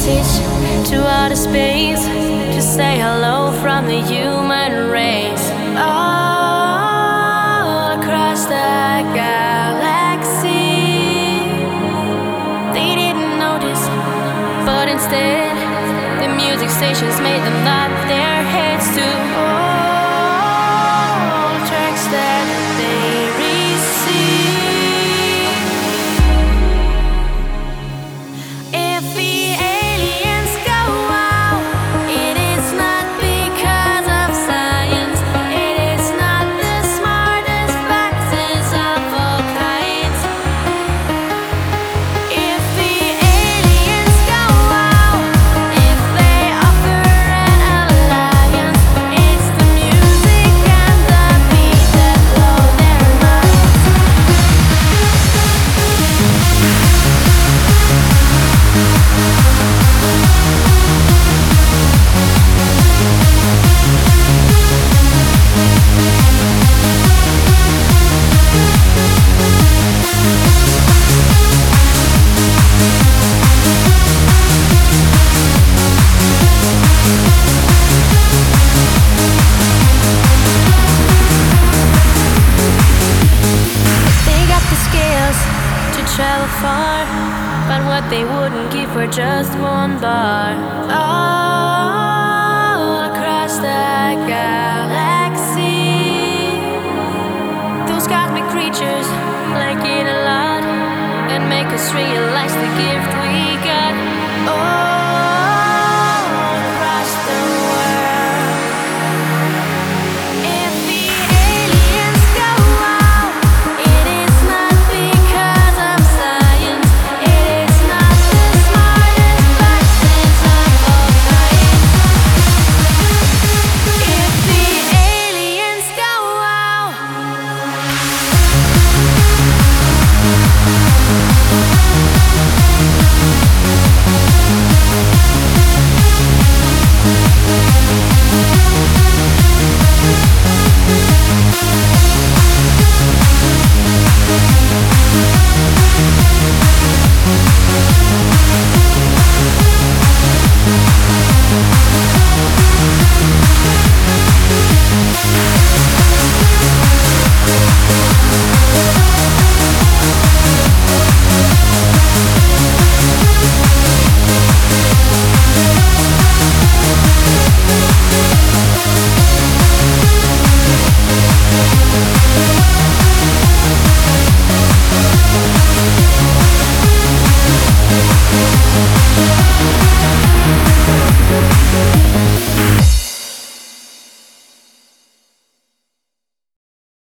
message to outer space to say hello from the human race. All across the galaxy, they didn't notice, but instead, the music stations made them nod their heads to all tracks that they receive. If the aliens go out, it is not because of science. It is not the smartest factors of all kinds. If the aliens go out, if they offer an alliance, it's the music and the beat that blow their minds. They got the skills to travel far, but what they wouldn't give for just one bar. All across the galaxy, those cosmic creatures like it a lot and make us realize they give